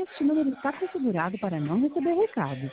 Este número está configurado para não receber recados.